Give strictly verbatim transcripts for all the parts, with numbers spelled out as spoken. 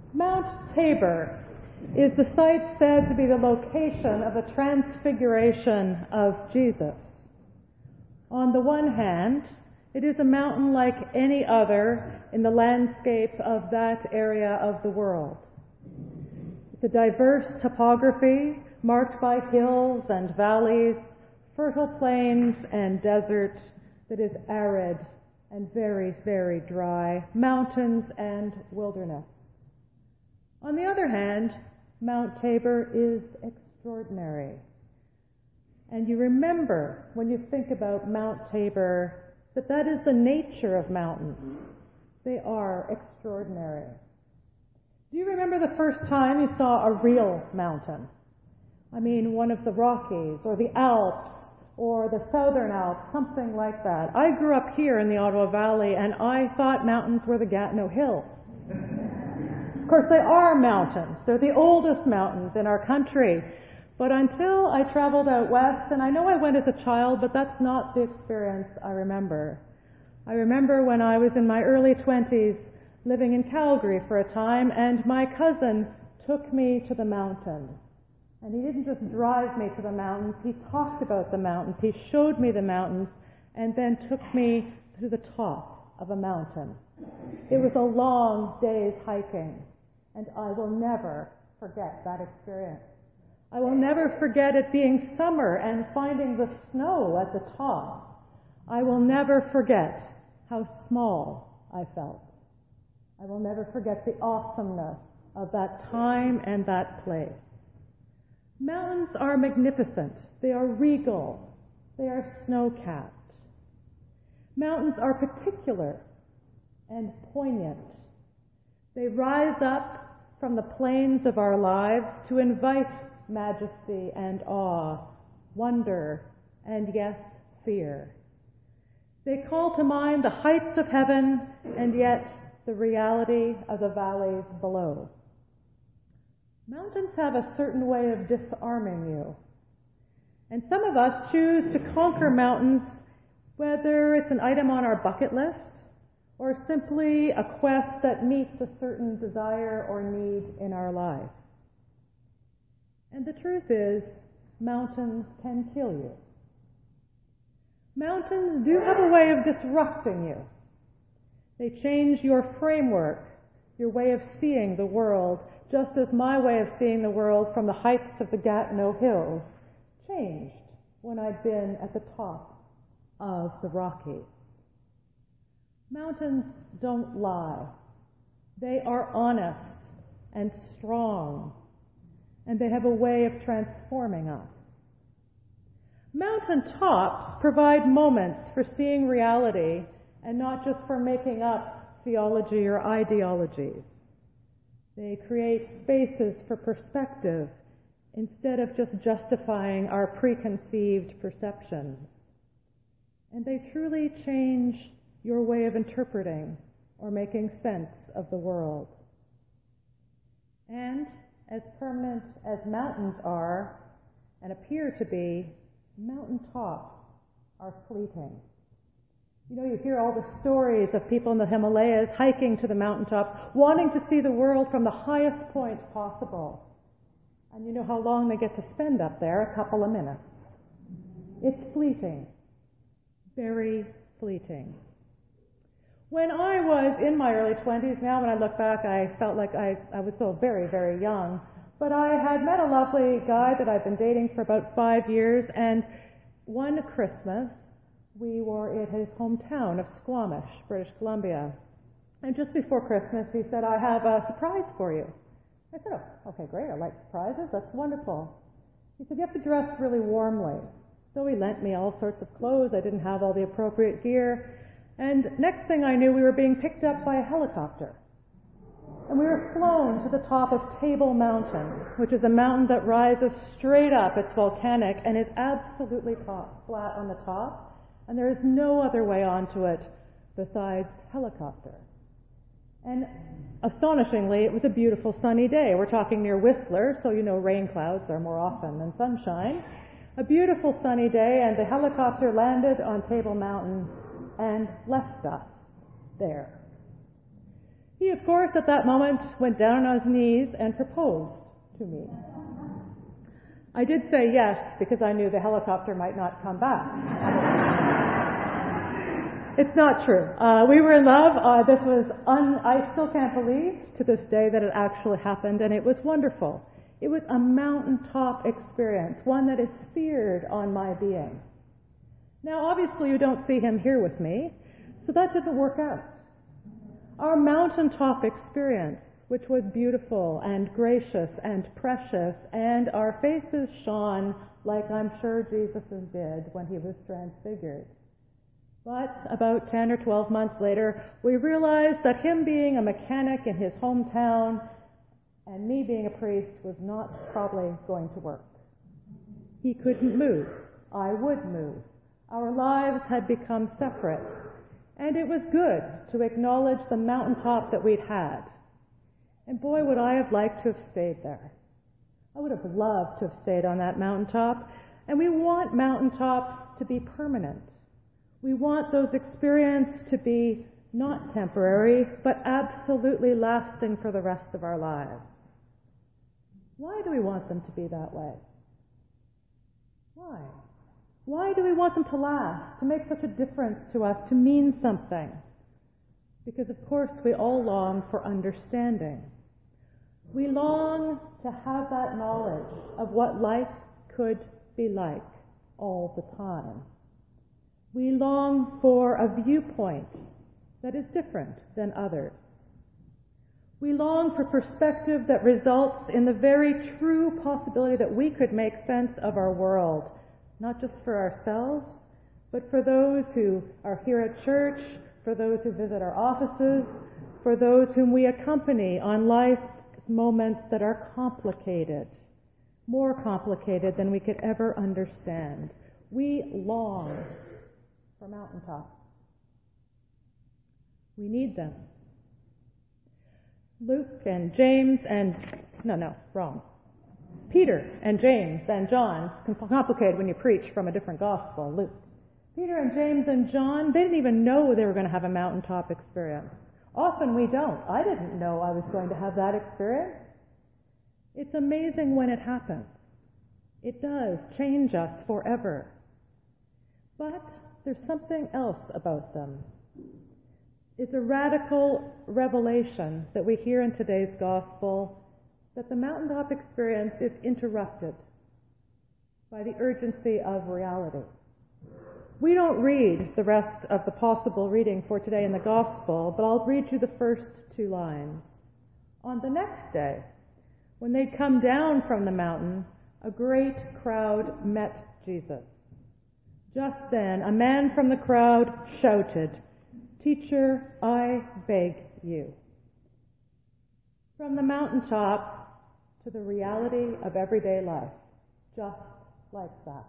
Mount Tabor is the site said to be the location of the transfiguration of Jesus. On the one hand, it is a mountain like any other in the landscape of that area of the world. It's a diverse topography marked by hills and valleys, fertile plains and desert that is arid and very, very dry, mountains and wilderness. On the other hand, Mount Tabor is extraordinary. And you remember, when you think about Mount Tabor, that that is the nature of mountains. They are extraordinary. Do you remember the first time you saw a real mountain? I mean, one of the Rockies, or the Alps, or the Southern Alps, something like that. I grew up here in the Ottawa Valley, and I thought mountains were the Gatineau Hills. Of course, they are mountains. They're the oldest mountains in our country. But until I traveled out west, and I know I went as a child, but that's not the experience I remember. I remember when I was in my early twenties, living in Calgary for a time, and my cousin took me to the mountains. And he didn't just drive me to the mountains, he talked about the mountains, he showed me the mountains, and then took me to the top of a mountain. It was a long day's hiking, and I will never forget that experience. I will never forget it being summer and finding the snow at the top. I will never forget how small I felt. I will never forget the awesomeness of that time and that place. Mountains are magnificent. They are regal. They are snow-capped. Mountains are particular and poignant. They rise up from the plains of our lives to invite majesty and awe, wonder, and yes, fear. They call to mind the heights of heaven and yet the reality of the valleys below. Mountains have a certain way of disarming you. And some of us choose to conquer mountains, whether it's an item on our bucket list or simply a quest that meets a certain desire or need in our life. And the truth is, mountains can kill you. Mountains do have a way of disrupting you. They change your framework, your way of seeing the world, just as my way of seeing the world from the heights of the Gatineau Hills changed when I'd been at the top of the Rockies. Mountains don't lie. They are honest and strong, and they have a way of transforming us. Mountain tops provide moments for seeing reality and not just for making up theology or ideologies. They create spaces for perspective instead of just justifying our preconceived perceptions. And they truly change your way of interpreting or making sense of the world. And as permanent as mountains are and appear to be, mountain tops are fleeting. You know, you hear all the stories of people in the Himalayas hiking to the mountaintops, wanting to see the world from the highest point possible. And you know how long they get to spend up there? A couple of minutes. It's fleeting. Very fleeting. When I was in my early twenties, now when I look back, I felt like I, I was still very, very young. But I had met a lovely guy that I'd been dating for about five years, and one Christmas, we were at his hometown of Squamish, British Columbia. And just before Christmas, he said, "I have a surprise for you." I said, "Oh, okay, great. I like surprises. That's wonderful." He said, "You have to dress really warmly." So he lent me all sorts of clothes. I didn't have all the appropriate gear. And next thing I knew, we were being picked up by a helicopter. And we were flown to the top of Table Mountain, which is a mountain that rises straight up. It's volcanic and is absolutely top, flat on the top. And there is no other way onto it besides helicopter. And astonishingly, it was a beautiful sunny day. We're talking near Whistler, so you know rain clouds are more often than sunshine. A beautiful sunny day, and the helicopter landed on Table Mountain and left us there. He, of course, at that moment went down on his knees and proposed to me. I did say yes because I knew the helicopter might not come back. It's not true. Uh, we were in love. Uh, this was, un- I still can't believe to this day that it actually happened, and it was wonderful. It was a mountaintop experience, one that is seared on my being. Now, obviously, you don't see him here with me, so that didn't work out. Our mountaintop experience, which was beautiful and gracious and precious, and our faces shone like I'm sure Jesus did when he was transfigured. But about ten or twelve months later, we realized that him being a mechanic in his hometown and me being a priest was not probably going to work. He couldn't move. I would move. Our lives had become separate. And it was good to acknowledge the mountaintop that we'd had. And boy, would I have liked to have stayed there. I would have loved to have stayed on that mountaintop. And we want mountaintops to be permanent. We want those experiences to be not temporary, but absolutely lasting for the rest of our lives. Why do we want them to be that way? Why? Why do we want them to last, to make such a difference to us, to mean something? Because, of course, we all long for understanding. We long to have that knowledge of what life could be like all the time. We long for a viewpoint that is different than others. We long for perspective that results in the very true possibility that we could make sense of our world, not just for ourselves, but for those who are here at church, for those who visit our offices, for those whom we accompany on life moments that are complicated, more complicated than we could ever understand. We long for mountaintops. We need them. Luke and James and, no, no, wrong. Peter and James and John, it's complicated when you preach from a different gospel, Luke. Peter and James and John, they didn't even know they were going to have a mountaintop experience. Often we don't. I didn't know I was going to have that experience. It's amazing when it happens. It does change us forever. But there's something else about them. It's a radical revelation that we hear in today's gospel that the mountaintop experience is interrupted by the urgency of reality. We don't read the rest of the possible reading for today in the gospel, but I'll read you the first two lines. On the next day, when they'd come down from the mountain, a great crowd met Jesus. Just then, a man from the crowd shouted, "Teacher, I beg you." From the mountaintop to the reality of everyday life, just like that.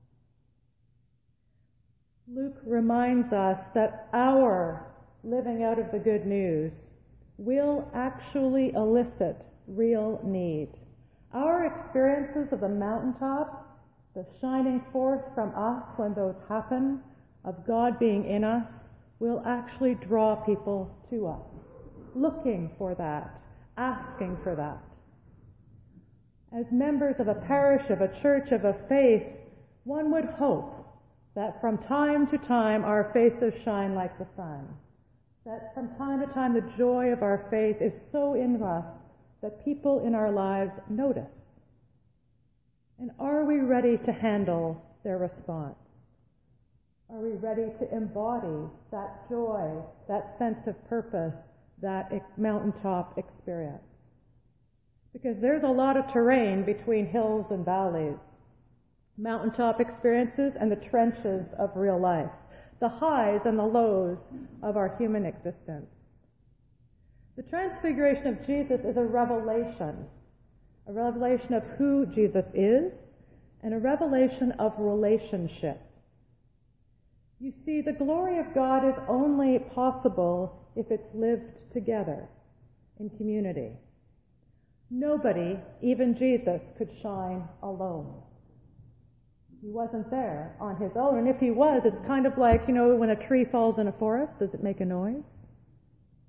Luke reminds us that our living out of the good news will actually elicit real need. Our experiences of the mountaintop, the shining forth from us when those happen, of God being in us, will actually draw people to us, looking for that, asking for that. As members of a parish, of a church, of a faith, one would hope that from time to time our faces shine like the sun, that from time to time the joy of our faith is so in us that people in our lives notice. And are we ready to handle their response? Are we ready to embody that joy, that sense of purpose, that mountaintop experience? Because there's a lot of terrain between hills and valleys. Mountaintop experiences and the trenches of real life. The highs and the lows of our human existence. The transfiguration of Jesus is a revelation. A revelation of who Jesus is and a revelation of relationship. You see, the glory of God is only possible if it's lived together in community. Nobody, even Jesus, could shine alone. He wasn't there on his own. And if he was, it's kind of like, you know, when a tree falls in a forest, does it make a noise?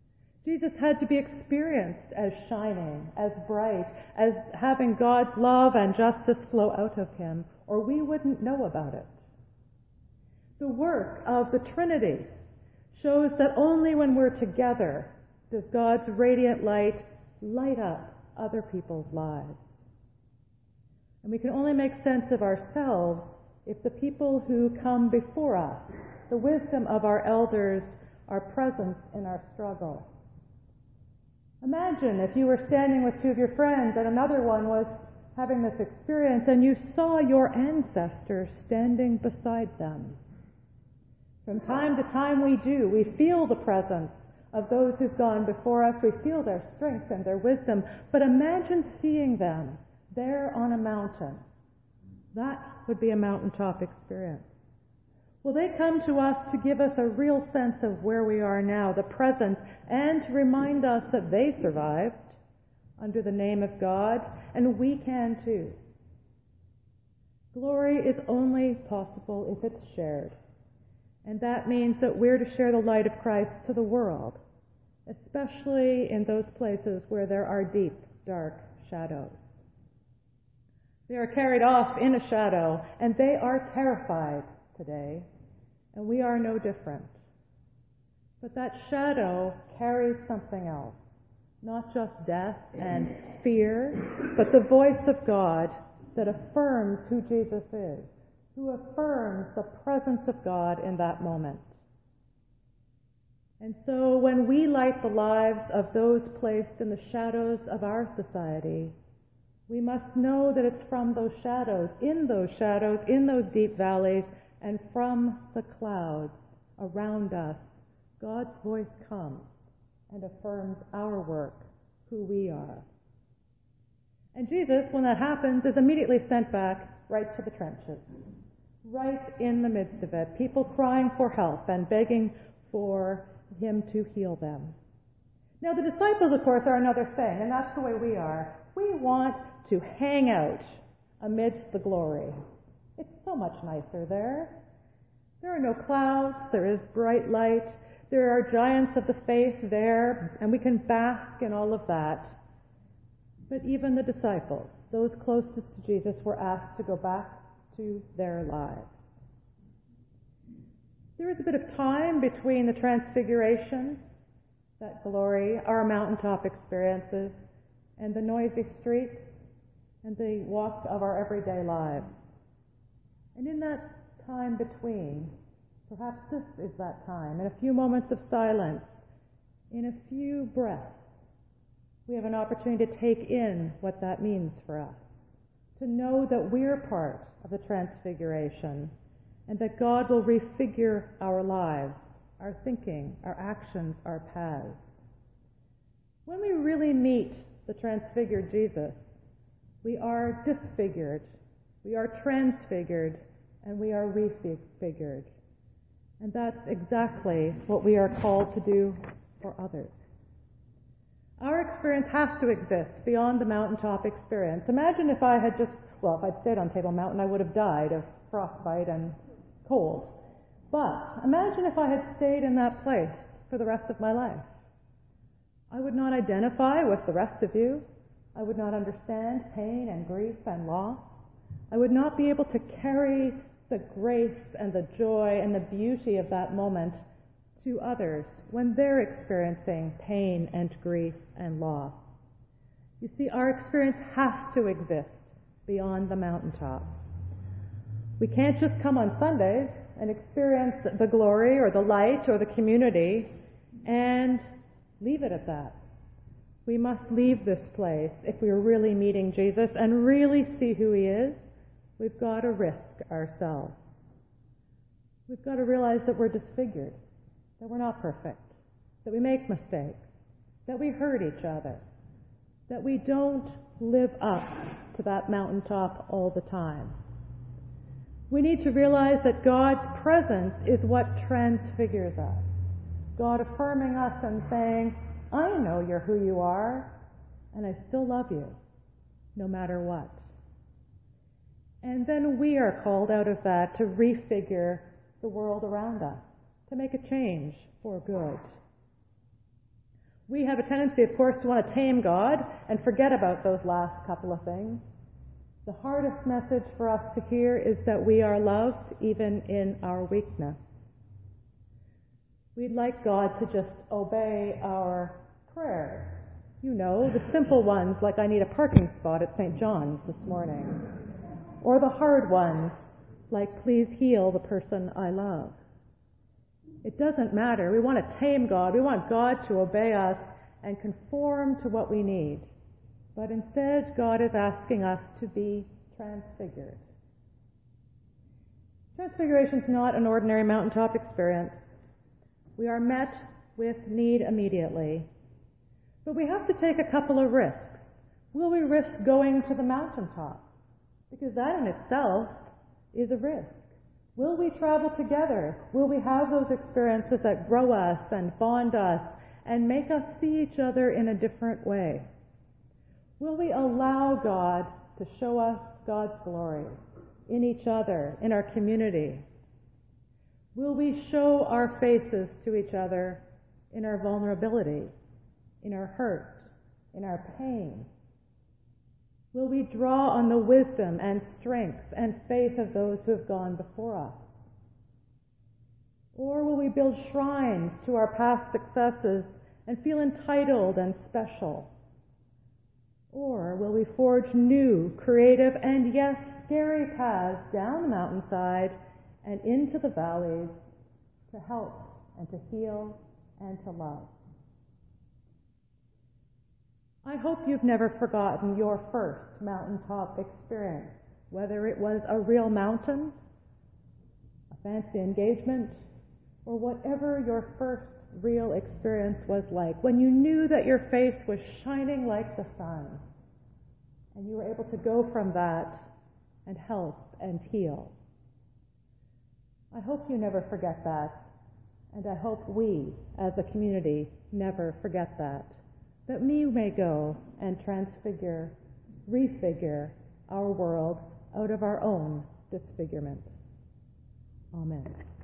Jesus had to be experienced as shining, as bright, as having God's love and justice flow out of him, or we wouldn't know about it. The work of the Trinity shows that only when we're together does God's radiant light light up other people's lives. And we can only make sense of ourselves if the people who come before us, the wisdom of our elders, are present in our struggle. Imagine if you were standing with two of your friends and another one was having this experience and you saw your ancestors standing beside them. From time to time we do. We feel the presence of those who've gone before us. We feel their strength and their wisdom. But imagine seeing them there on a mountain. That would be a mountaintop experience. Well, they come to us to give us a real sense of where we are now, the present, and to remind us that they survived under the name of God, and we can too. Glory is only possible if it's shared. And that means that we're to share the light of Christ to the world, especially in those places where there are deep, dark shadows. They are carried off in a shadow, and they are terrified today, and we are no different. But that shadow carries something else, not just death and fear, but the voice of God that affirms who Jesus is, who affirms the presence of God in that moment. And so when we light the lives of those placed in the shadows of our society, we must know that it's from those shadows, in those shadows, in those deep valleys, and from the clouds around us, God's voice comes and affirms our work, who we are. And Jesus, when that happens, is immediately sent back right to the trenches, right in the midst of it, people crying for help and begging for him to heal them. Now, the disciples, of course, are another thing, and that's the way we are. We want to hang out amidst the glory. It's so much nicer there. There are no clouds, there is bright light, there are giants of the faith there, and we can bask in all of that. But even the disciples, those closest to Jesus, were asked to go back to their lives. There is a bit of time between the transfiguration, that glory, our mountaintop experiences, and the noisy streets and the walk of our everyday lives. And in that time between, perhaps this is that time, in a few moments of silence, in a few breaths, we have an opportunity to take in what that means for us, to know that we're part of the transfiguration and that God will refigure our lives, our thinking, our actions, our paths. When we really meet the transfigured Jesus, we are disfigured, we are transfigured, and we are refigured. And that's exactly what we are called to do for others. Our experience has to exist beyond the mountaintop experience. Imagine if I had just, well, if I'd stayed on Table Mountain, I would have died of frostbite and cold. But imagine if I had stayed in that place for the rest of my life. I would not identify with the rest of you. I would not understand pain and grief and loss. I would not be able to carry the grace and the joy and the beauty of that moment to others when they're experiencing pain and grief and loss. You see, our experience has to exist beyond the mountaintop. We can't just come on Sundays and experience the glory or the light or the community and leave it at that. We must leave this place if we are really meeting Jesus and really see who he is. We've got to risk ourselves. We've got to realize that we're disfigured, that we're not perfect, that we make mistakes, that we hurt each other, that we don't live up to that mountaintop all the time. We need to realize that God's presence is what transfigures us. God affirming us and saying, I know you're who you are, and I still love you, no matter what. And then we are called out of that to refigure the world around us, to make a change for good. We have a tendency, of course, to want to tame God and forget about those last couple of things. The hardest message for us to hear is that we are loved even in our weakness. We'd like God to just obey our prayers. You know, the simple ones, like I need a parking spot at Saint John's this morning. Or the hard ones, like please heal the person I love. It doesn't matter. We want to tame God. We want God to obey us and conform to what we need. But instead, God is asking us to be transfigured. Transfiguration is not an ordinary mountaintop experience. We are met with need immediately. But we have to take a couple of risks. Will we risk going to the mountaintop? Because that in itself is a risk. Will we travel together? Will we have those experiences that grow us and bond us and make us see each other in a different way? Will we allow God to show us God's glory in each other, in our community? Will we show our faces to each other in our vulnerability, in our hurt, in our pain? Will we draw on the wisdom and strength and faith of those who have gone before us? Or will we build shrines to our past successes and feel entitled and special? Or will we forge new, creative, and yes, scary paths down the mountainside and into the valleys to help and to heal and to love? I hope you've never forgotten your first mountaintop experience, whether it was a real mountain, a fancy engagement, or whatever your first real experience was like, when you knew that your faith was shining like the sun, and you were able to go from that and help and heal. I hope you never forget that, and I hope we, as a community, never forget that, that we may go and transfigure, refigure our world out of our own disfigurement. Amen.